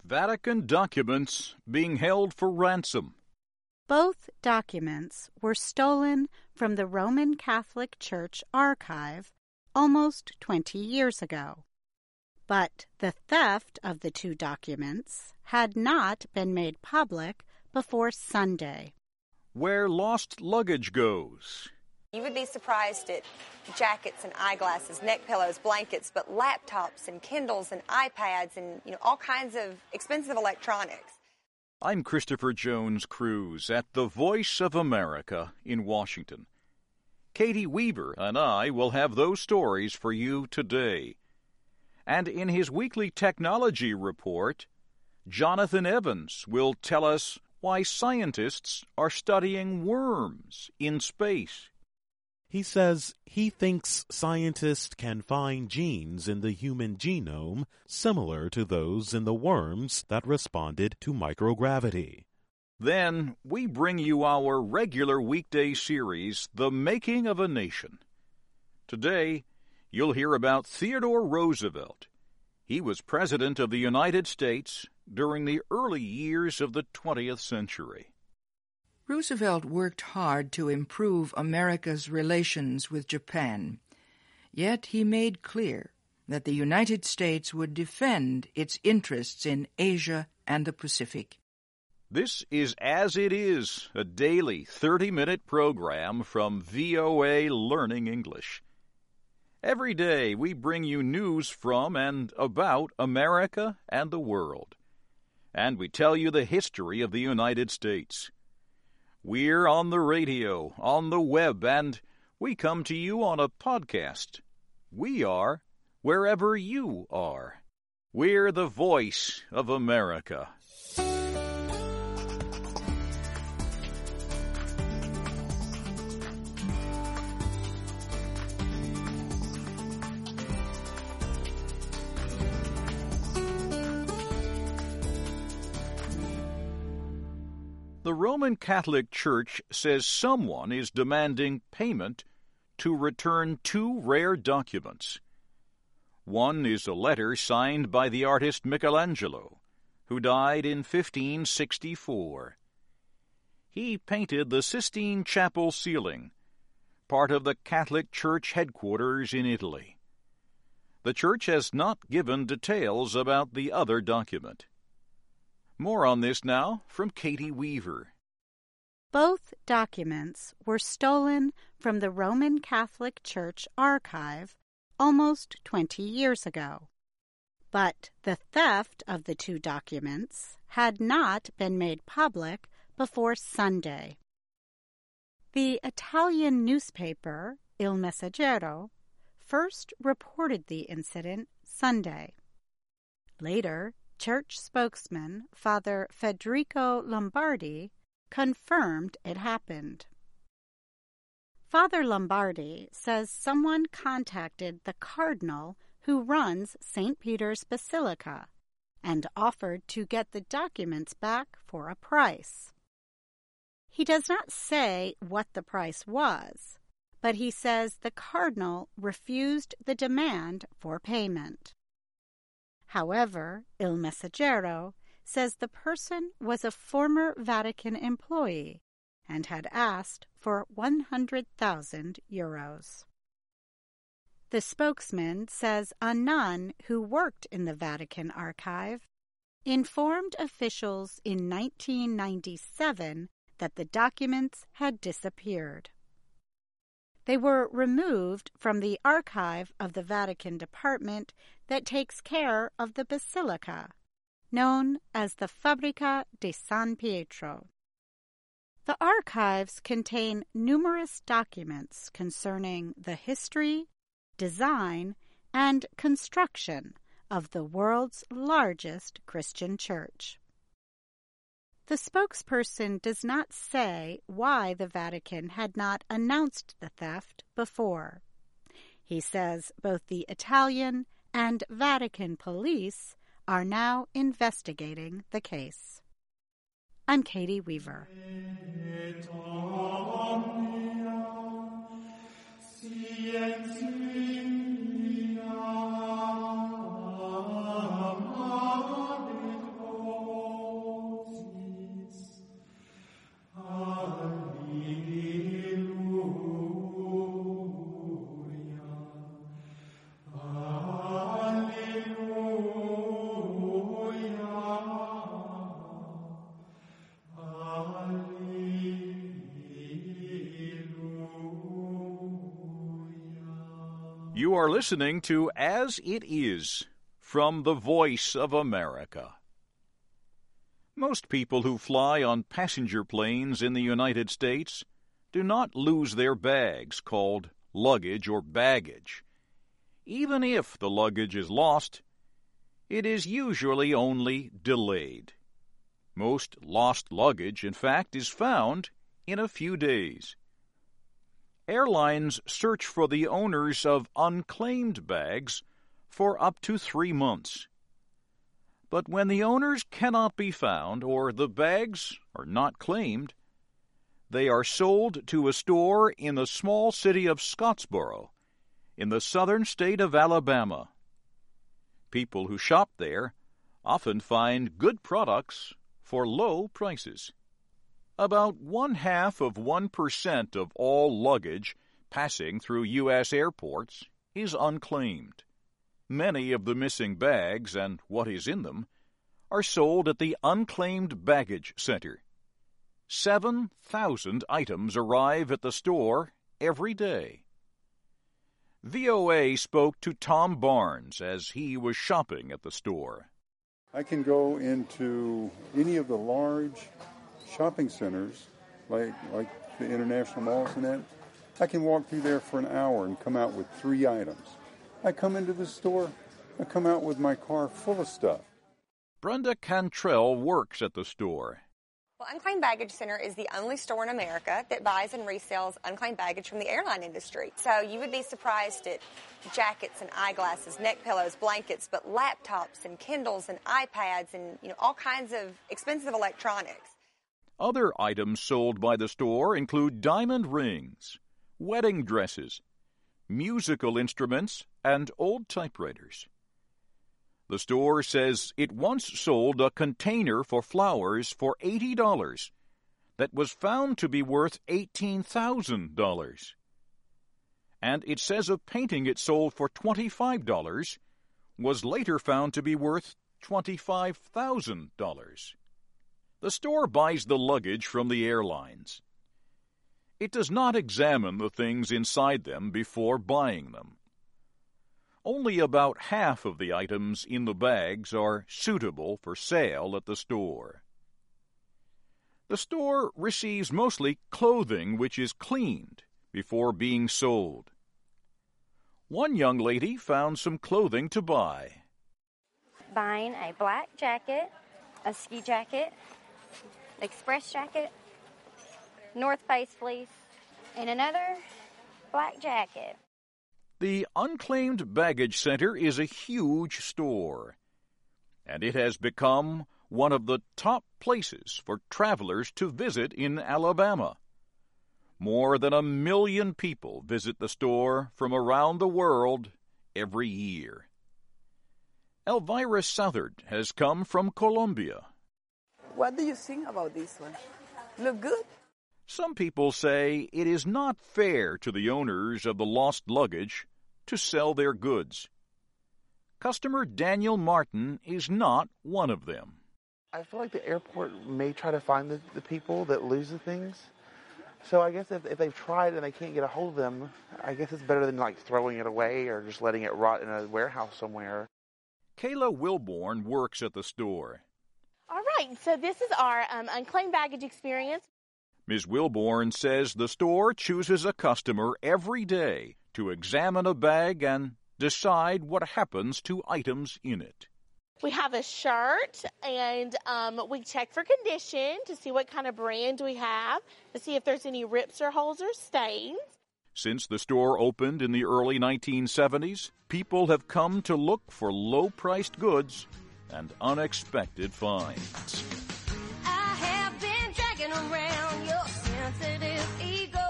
Vatican documents being held for ransom. Both documents were stolen from the Roman Catholic Church archive almost 20 years ago. But the theft of the two documents had not been made public before Sunday. Where lost luggage goes. You would be surprised at jackets and eyeglasses, neck pillows, blankets, but laptops and Kindles and iPads and all kinds of expensive electronics. I'm Christopher Jones Cruz at the Voice of America in Washington. Katie Weaver and I will have those stories for you today. And in his weekly technology report, Jonathan Evans will tell us why scientists are studying worms in space. He says he thinks scientists can find genes in the human genome similar to those in the worms that responded to microgravity. Then we bring you our regular weekday series, The Making of a Nation. Today, you'll hear about Theodore Roosevelt. He was President of the United States during the early years of the 20th century. Roosevelt worked hard to improve America's relations with Japan, yet he made clear that the United States would defend its interests in Asia and the Pacific. This is As It Is, a daily 30-minute program from VOA Learning English. Every day we bring you news from and about America and the world. And we tell you the history of the United States. We're on the radio, on the web, and we come to you on a podcast. We are wherever you are. We're the Voice of America. The Roman Catholic Church says someone is demanding payment to return two rare documents. One is a letter signed by the artist Michelangelo, who died in 1564. He painted the Sistine Chapel ceiling, part of the Catholic Church headquarters in Italy. The Church has not given details about the other document. More on this now from Katie Weaver. Both documents were stolen from the Roman Catholic Church archive almost 20 years ago. But the theft of the two documents had not been made public before Sunday. The Italian newspaper Il Messaggero first reported the incident Sunday. Later, Church spokesman Father Federico Lombardi confirmed it happened. Father Lombardi says someone contacted the cardinal who runs St. Peter's Basilica and offered to get the documents back for a price. He does not say what the price was, but he says the cardinal refused the demand for payment. However, Il Messaggero says the person was a former Vatican employee and had asked for 100,000 euros. The spokesman says a nun who worked in the Vatican archive informed officials in 1997 that the documents had disappeared. They were removed from the archive of the Vatican department that takes care of the Basilica, known as the Fabbrica di San Pietro. The archives contain numerous documents concerning the history, design, and construction of the world's largest Christian church. The spokesperson does not say why the Vatican had not announced the theft before. He says both the Italian and Vatican police are now investigating the case. I'm Katie Weaver. You are listening to As It Is from the Voice of America. Most people who fly on passenger planes in the United States do not lose their bags, called luggage or baggage. Even if the luggage is lost, it is usually only delayed. Most lost luggage, in fact, is found in a few days. Airlines search for the owners of unclaimed bags for up to 3 months. But when the owners cannot be found or the bags are not claimed, they are sold to a store in the small city of Scottsboro in the southern state of Alabama. People who shop there often find good products for low prices. About 0.5% of all luggage passing through U.S. airports is unclaimed. Many of the missing bags and what is in them are sold at the Unclaimed Baggage Center. 7,000 items arrive at the store every day. VOA spoke to Tom Barnes as he was shopping at the store. I can go into any of the large shopping centers, like the international malls and that. I can walk through there for an hour and come out with 3 items. I come into the store, I come out with my car full of stuff. Brenda Cantrell works at the store. Well, Unclaimed Baggage Center is the only store in America that buys and resells unclaimed baggage from the airline industry. So you would be surprised at jackets and eyeglasses, neck pillows, blankets, but laptops and Kindles and iPads and all kinds of expensive electronics. Other items sold by the store include diamond rings, wedding dresses, musical instruments, and old typewriters. The store says it once sold a container for flowers for $80 that was found to be worth $18,000. And it says a painting it sold for $25 was later found to be worth $25,000. The store buys the luggage from the airlines. It does not examine the things inside them before buying them. Only about half of the items in the bags are suitable for sale at the store. The store receives mostly clothing which is cleaned before being sold. One young lady found some clothing to buy. Buying a black jacket, a ski jacket, express jacket, North Face fleece, and another black jacket. The Unclaimed Baggage Center is a huge store, and it has become one of the top places for travelers to visit in Alabama. More than 1 million people visit the store from around the world every year. Elvira Southard has come from Colombia. What do you think about this one? Look good? Some people say it is not fair to the owners of the lost luggage to sell their goods. Customer Daniel Martin is not one of them. I feel like the airport may try to find the people that lose the things. So I guess if they've tried and they can't get a hold of them, I guess it's better than throwing it away or just letting it rot in a warehouse somewhere. Kayla Wilborn works at the store. All right, so this is our unclaimed baggage experience. Ms. Wilborn says the store chooses a customer every day to examine a bag and decide what happens to items in it. We have a shirt, and we check for condition to see what kind of brand we have, to see if there's any rips or holes or stains. Since the store opened in the early 1970s, people have come to look for low-priced goods and unexpected finds. I have been dragging around your sensitive ego,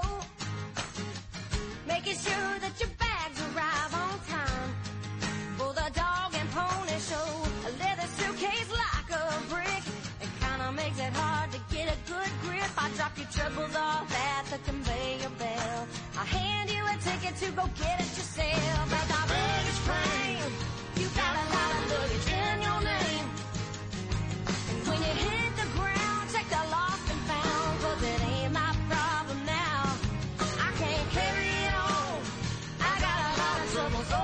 making sure that your bags arrive on time for the dog and pony show. A leather suitcase like a brick, it kind of makes it hard to get a good grip. I drop your troubles off at the conveyor belt. I hand you a ticket to go get it yourself. As our baggage claim, you got a lot of luggage in your name. And when you hit the ground, check the lost and found, 'cause it ain't my problem now. I can't carry it on. I got a lot of troubles.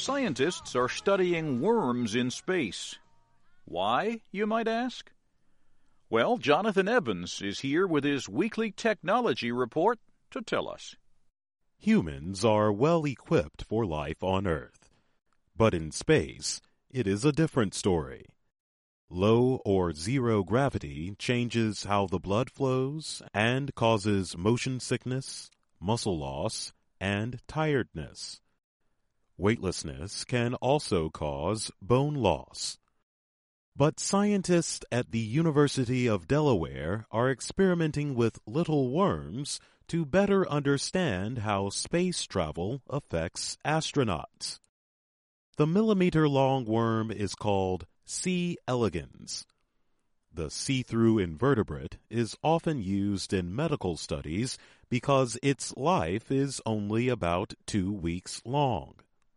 Scientists are studying worms in space. Why, you might ask? Well, Jonathan Evans is here with his weekly technology report to tell us. Humans are well equipped for life on Earth. But in space, it is a different story. Low or zero gravity changes how the blood flows and causes motion sickness, muscle loss, and tiredness. Weightlessness can also cause bone loss. But scientists at the University of Delaware are experimenting with little worms to better understand how space travel affects astronauts. The millimeter-long worm is called C. elegans. The see-through invertebrate is often used in medical studies because its life is only about 2 weeks long.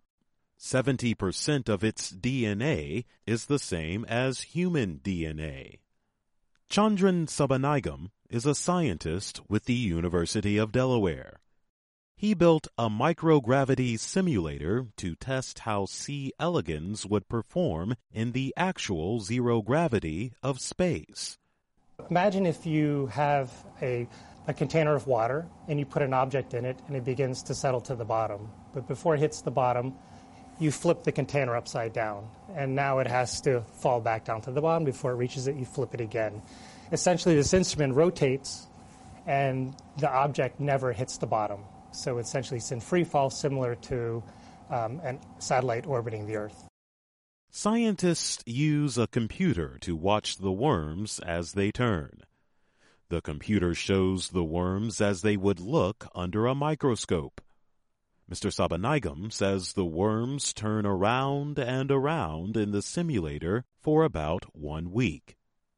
70% of its DNA is the same as human DNA. Chandran Sabanigam is a scientist with the University of Delaware. He built a microgravity simulator to test how C. elegans would perform in the actual zero gravity of space. Imagine if you have a container of water and you put an object in it and it begins to settle to the bottom. But before it hits the bottom, you flip the container upside down, and now it has to fall back down to the bottom. Before it reaches it, you flip it again. Essentially, this instrument rotates, and the object never hits the bottom. So essentially, it's in free fall, similar to a satellite orbiting the Earth. Scientists use a computer to watch the worms as they turn. The computer shows the worms as they would look under a microscope. Mr. Sabanigam says the worms turn around and around in the simulator for about 1 week.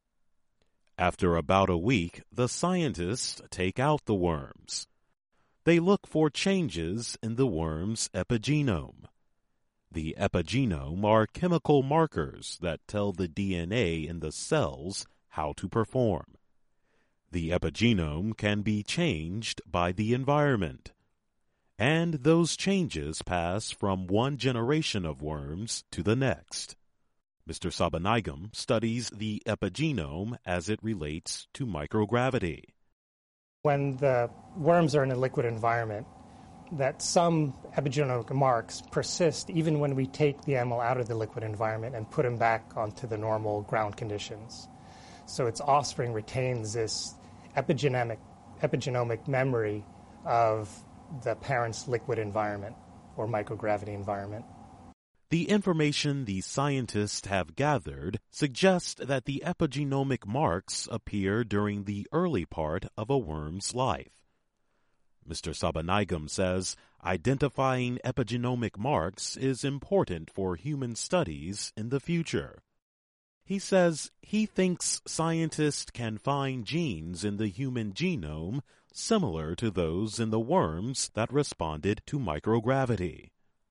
After about a week, the scientists take out the worms. They look for changes in the worm's epigenome. The epigenome are chemical markers that tell the DNA in the cells how to perform. The epigenome can be changed by the environment. And those changes pass from one generation of worms to the next. Mr. Sabanigam studies the epigenome as it relates to microgravity. When the worms are in a liquid environment, that some epigenomic marks persist even when we take the animal out of the liquid environment and put him back onto the normal ground conditions. So its offspring retains this epigenomic memory of the parent's liquid environment or microgravity environment. The information the scientists have gathered suggests that the epigenomic marks appear during the early part of a worm's life. Mr. Sabanigam says identifying epigenomic marks is important for human studies in the future. He says he thinks scientists can find genes in the human genome similar to those in the worms that responded to microgravity.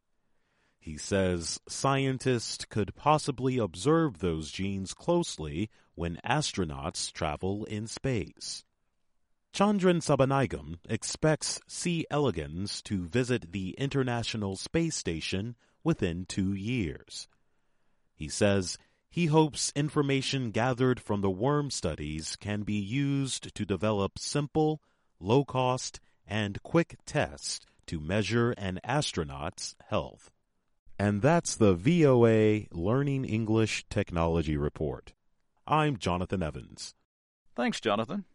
He says scientists could possibly observe those genes closely when astronauts travel in space. Chandran Sabanigam expects C. elegans to visit the International Space Station within 2 years. He says he hopes information gathered from the worm studies can be used to develop simple, low-cost, and quick tests to measure an astronaut's health. And that's the VOA Learning English Technology Report. I'm Jonathan Evans. Thanks, Jonathan.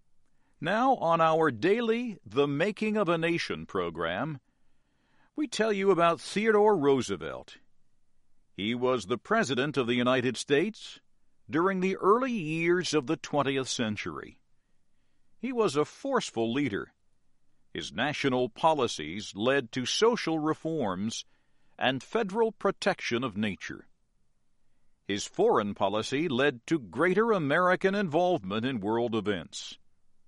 Now, on our daily The Making of a Nation program, we tell you about Theodore Roosevelt. He was the President of the United States during the early years of the 20th century. He was a forceful leader. His national policies led to social reforms and federal protection of nature. His foreign policy led to greater American involvement in world events.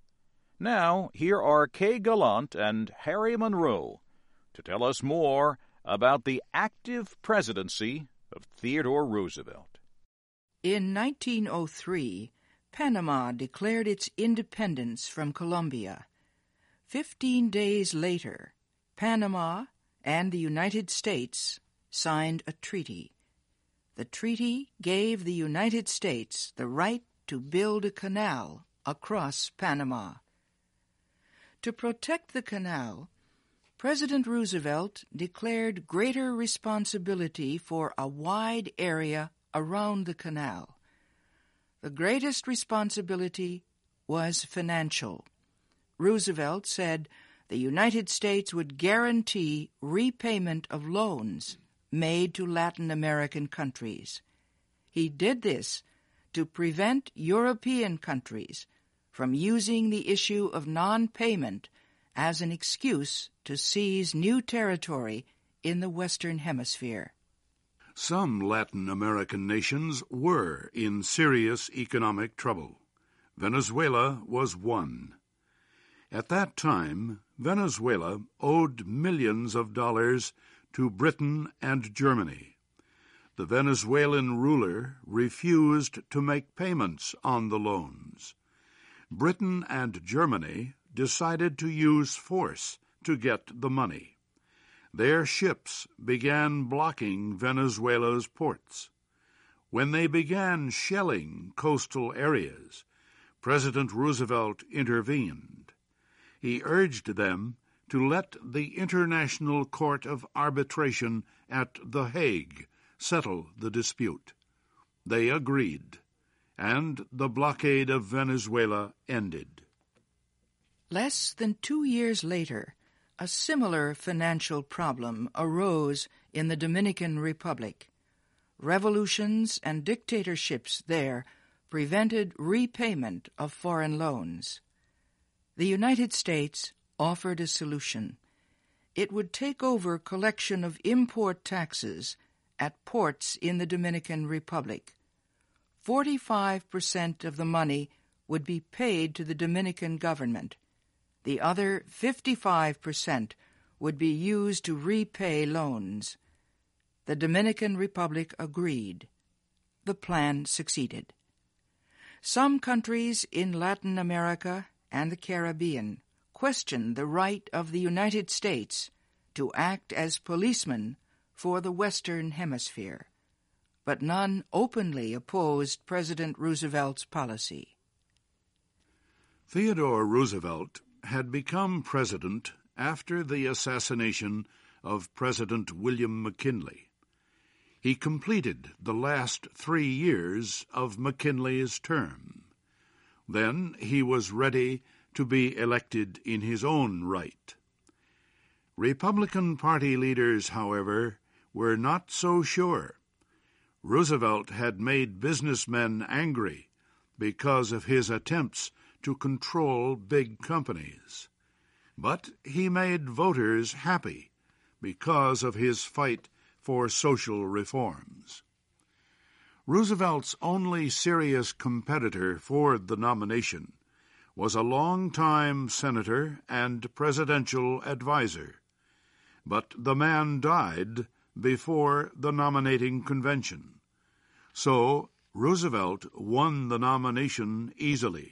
Now, here are Kay Gallant and Harry Monroe to tell us more about the active presidency of Theodore Roosevelt. In 1903, Panama declared its independence from Colombia. 15 days later, Panama and the United States signed a treaty. The treaty gave the United States the right to build a canal across Panama. To protect the canal, President Roosevelt declared greater responsibility for a wide area around the canal. The greatest responsibility was financial. Roosevelt said the United States would guarantee repayment of loans made to Latin American countries. He did this to prevent European countries from using the issue of non-payment as an excuse to seize new territory in the Western Hemisphere. Some Latin American nations were in serious economic trouble. Venezuela was one. At that time, Venezuela owed millions of dollars to Britain and Germany. The Venezuelan ruler refused to make payments on the loans. Britain and Germany decided to use force to get the money. Their ships began blocking Venezuela's ports. When they began shelling coastal areas, President Roosevelt intervened. He urged them to let the International Court of Arbitration at The Hague settle the dispute. They agreed, and the blockade of Venezuela ended. Less than 2 years later, a similar financial problem arose in the Dominican Republic. Revolutions and dictatorships there prevented repayment of foreign loans. The United States offered a solution. It would take over collection of import taxes at ports in the Dominican Republic. 45% of the money would be paid to the Dominican government. The other 55% would be used to repay loans. The Dominican Republic agreed. The plan succeeded. Some countries in Latin America and the Caribbean questioned the right of the United States to act as policemen for the Western Hemisphere, but none openly opposed President Roosevelt's policy. Theodore Roosevelt had become president after the assassination of President William McKinley. He completed the last 3 years of McKinley's term. Then he was ready to be elected in his own right. Republican Party leaders, however, were not so sure. Roosevelt had made businessmen angry because of his attempts to control big companies. But he made voters happy because of his fight for social reforms. Roosevelt's only serious competitor for the nomination was a longtime senator and presidential advisor, but the man died before the nominating convention. So Roosevelt won the nomination easily.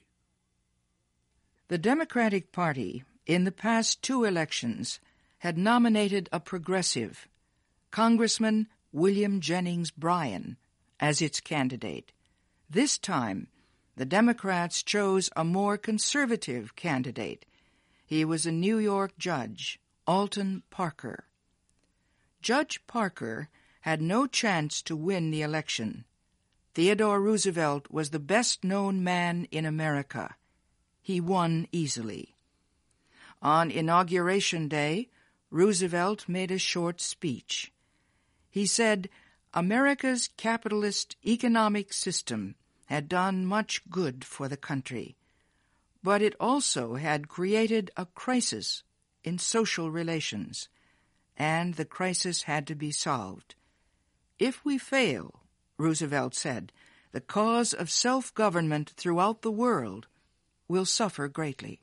The Democratic Party, in the past 2 elections, had nominated a progressive, Congressman William Jennings Bryan, as its candidate. This time, the Democrats chose a more conservative candidate. He was a New York judge, Alton Parker. Judge Parker had no chance to win the election. Theodore Roosevelt was the best-known man in America. He won easily. On Inauguration Day, Roosevelt made a short speech. He said, America's capitalist economic system had done much good for the country, but it also had created a crisis in social relations, and the crisis had to be solved. If we fail, Roosevelt said, the cause of self-government throughout the world will suffer greatly.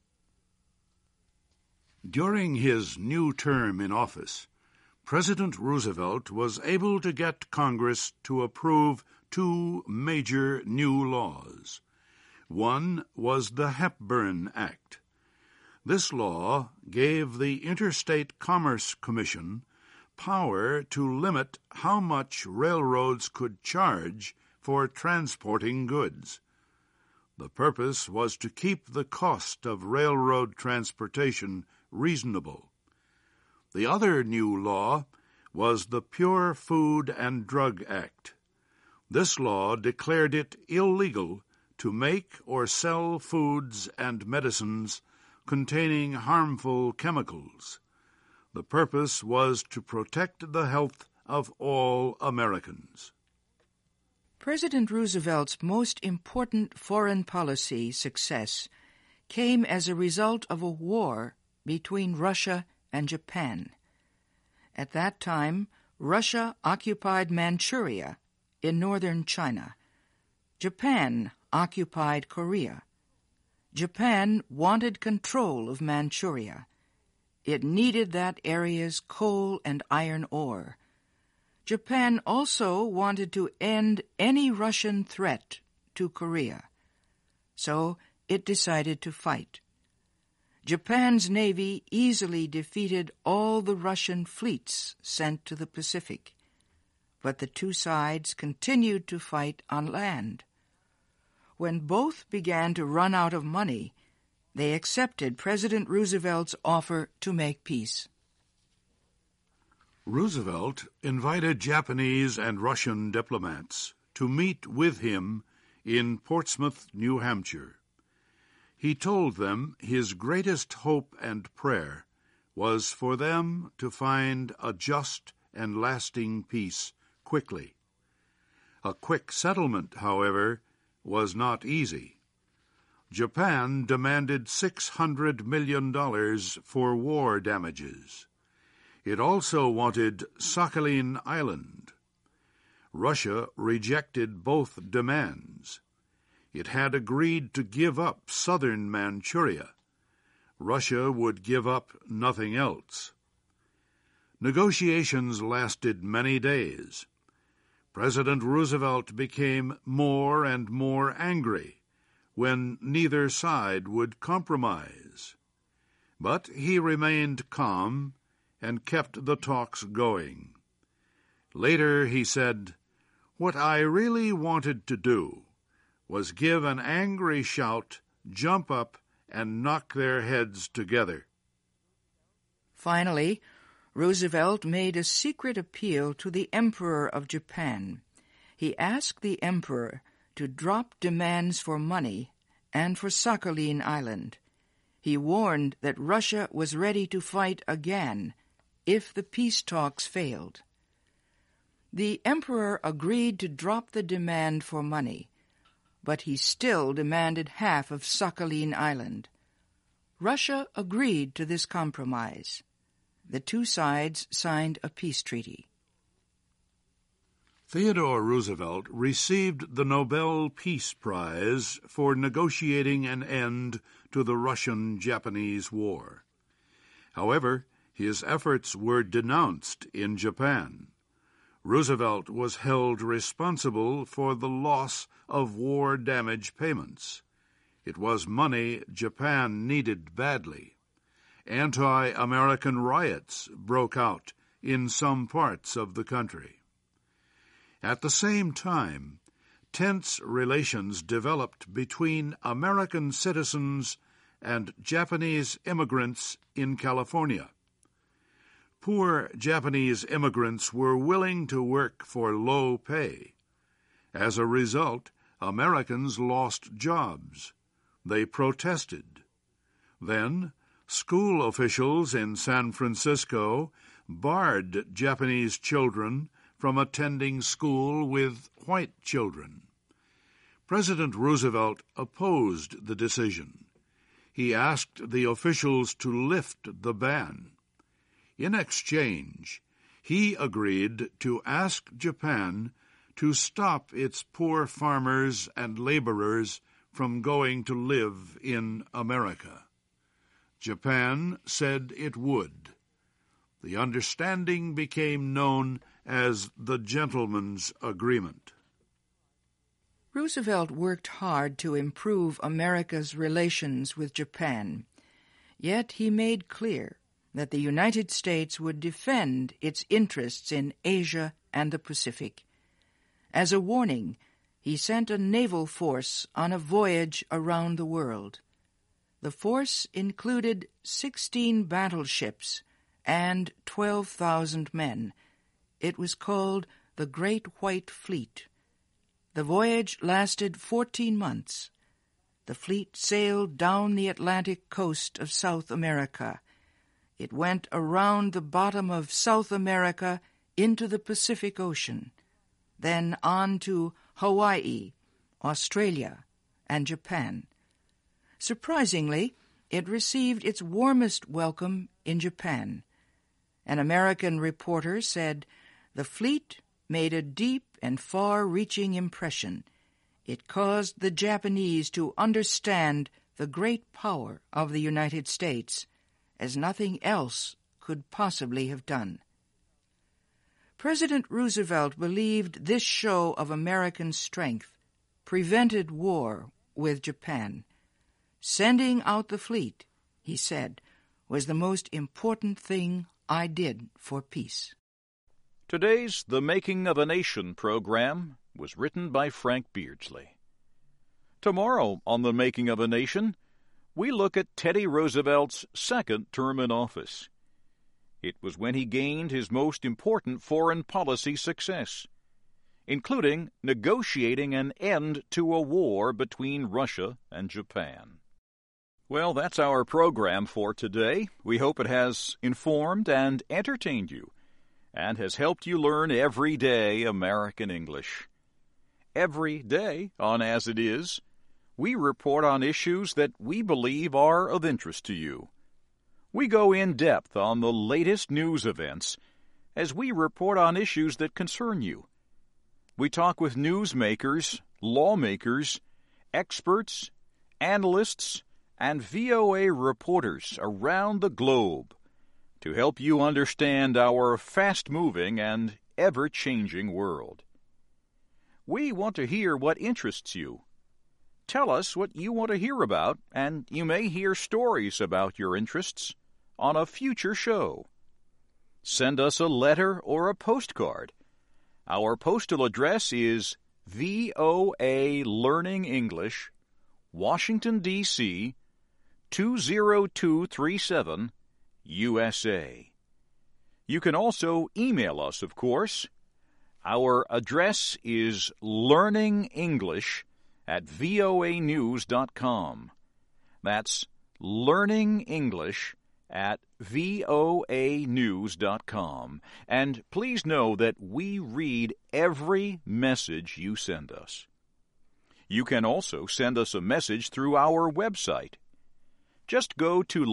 During his new term in office, President Roosevelt was able to get Congress to approve 2 major new laws. One was the Hepburn Act. This law gave the Interstate Commerce Commission power to limit how much railroads could charge for transporting goods. The purpose was to keep the cost of railroad transportation reasonable. The other new law was the Pure Food and Drug Act. This law declared it illegal to make or sell foods and medicines containing harmful chemicals. The purpose was to protect the health of all Americans. President Roosevelt's most important foreign policy success came as a result of a war between Russia and Japan. At that time, Russia occupied Manchuria in northern China. Japan occupied Korea. Japan wanted control of Manchuria. It needed that area's coal and iron ore. Japan also wanted to end any Russian threat to Korea. So it decided to fight. Japan's navy easily defeated all the Russian fleets sent to the Pacific, but the two sides continued to fight on land. When both began to run out of money, they accepted President Roosevelt's offer to make peace. Roosevelt invited Japanese and Russian diplomats to meet with him in Portsmouth, New Hampshire. He told them his greatest hope and prayer was for them to find a just and lasting peace quickly. A quick settlement, however, was not easy. Japan demanded $600 million for war damages. It also wanted Sakhalin Island. Russia rejected both demands. It had agreed to give up southern Manchuria. Russia would give up nothing else. Negotiations lasted many days. President Roosevelt became more and more angry when neither side would compromise. But he remained calm and kept the talks going. Later he said, "What I really wanted to do was give an angry shout, jump up, and knock their heads together." Finally, Roosevelt made a secret appeal to the Emperor of Japan. He asked the Emperor to drop demands for money and for Sakhalin Island. He warned that Russia was ready to fight again if the peace talks failed. The Emperor agreed to drop the demand for money, but he still demanded half of Sakhalin Island. Russia agreed to this compromise. The two sides signed a peace treaty. Theodore Roosevelt received the Nobel Peace Prize for negotiating an end to the Russian-Japanese War. However, his efforts were denounced in Japan. Roosevelt was held responsible for the loss of war damage payments. It was money Japan needed badly. Anti-American riots broke out in some parts of the country. At the same time, tense relations developed between American citizens and Japanese immigrants in California. Poor Japanese immigrants were willing to work for low pay. As a result, Americans lost jobs. They protested. Then, school officials in San Francisco barred Japanese children from attending school with white children. President Roosevelt opposed the decision. He asked the officials to lift the ban. In exchange, he agreed to ask Japan to stop its poor farmers and laborers from going to live in America. Japan said it would. The understanding became known as the Gentleman's Agreement. Roosevelt worked hard to improve America's relations with Japan, yet he made clear that the United States would defend its interests in Asia and the Pacific. As a warning, he sent a naval force on a voyage around the world. The force included 16 battleships and 12,000 men. It was called the Great White Fleet. The voyage lasted 14 months. The fleet sailed down the Atlantic coast of South America. It went around the bottom of South America into the Pacific Ocean, then on to Hawaii, Australia, and Japan. Surprisingly, it received its warmest welcome in Japan. An American reporter said, "The fleet made a deep and far-reaching impression. It caused the Japanese to understand the great power of the United States, as nothing else could possibly have done." President Roosevelt believed this show of American strength prevented war with Japan. "Sending out the fleet," he said, "was the most important thing I did for peace." Today's The Making of a Nation program was written by Frank Beardsley. Tomorrow on The Making of a Nation, we look at Teddy Roosevelt's second term in office. It was when he gained his most important foreign policy success, including negotiating an end to a war between Russia and Japan. Well, that's our program for today. We hope it has informed and entertained you, and has helped you learn everyday American English. Every day on As It Is, we report on issues that we believe are of interest to you. We go in depth on the latest news events as we report on issues that concern you. We talk with newsmakers, lawmakers, experts, analysts, and VOA reporters around the globe to help you understand our fast-moving and ever-changing world. We want to hear what interests you. Tell us what you want to hear about, and you may hear stories about your interests on a future show. Send us a letter or a postcard. Our postal address is VOA Learning English, Washington, D.C., 20237, USA. You can also email us, of course. Our address is learningenglish@voanews.com. That's learningenglish@voanews.com. And please know that we read every message you send us. You can also send us a message through our website. Just go to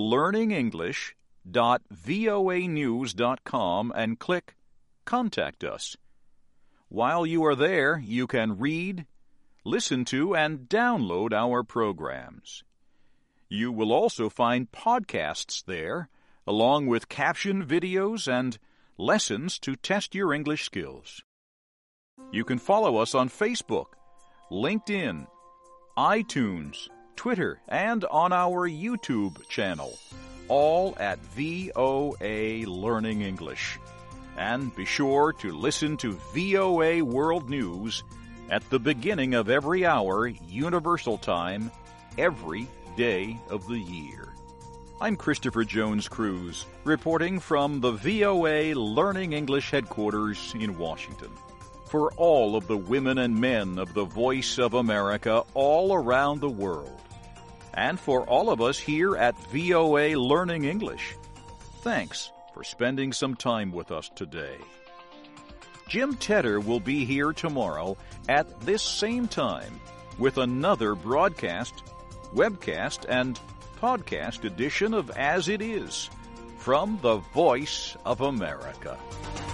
learningenglish.voanews.com and click Contact Us. While you are there, you can read, listen to, and download our programs. You will also find podcasts there, along with captioned videos and lessons to test your English skills. You can follow us on Facebook, LinkedIn, iTunes, Twitter, and on our YouTube channel, all at VOA Learning English. And be sure to listen to VOA World News at the beginning of every hour, Universal Time, every day of the year. I'm Christopher Jones Cruz, reporting from the VOA Learning English headquarters in Washington. For all of the women and men of the Voice of America all around the world, and for all of us here at VOA Learning English, thanks for spending some time with us today. Jim Tedder will be here tomorrow at this same time with another broadcast, webcast, and podcast edition of As It Is from the Voice of America.